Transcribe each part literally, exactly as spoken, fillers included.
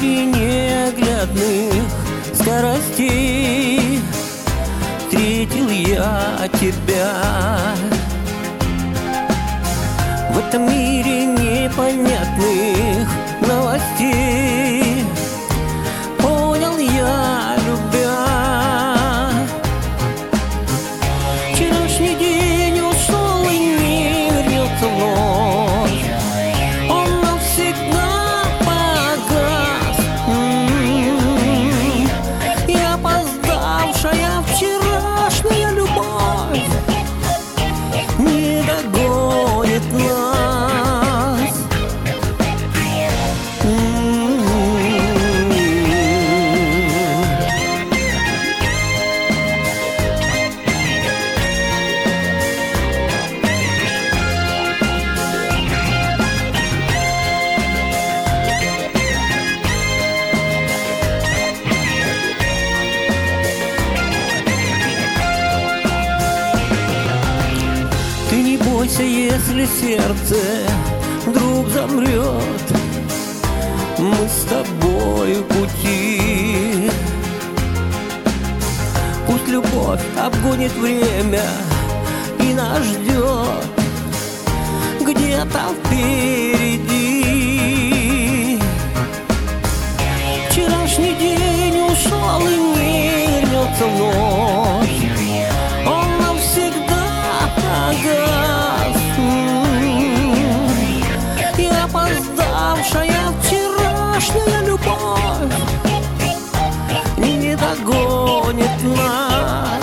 мире неоглядных скоростей встретил я тебя. В этом мире непонятных новостей понял я, любя. Вчерашний день ушел и не вернется вновь. Он навсегда погас. М-м-м. И опоздавшая вчерашняя любовь не догонит нас. Ты не бойся, если сердце вдруг замрет, мы с тобою пути. Пусть любовь обгонит время и нас ждет где-то впереди. Вчерашний день ушел и не вернется вновь. Он навсегда погас. И опоздавшая вчерашняя любовь не догонит нас.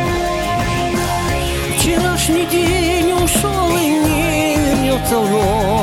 Вчерашний день ушел и не вернется вновь.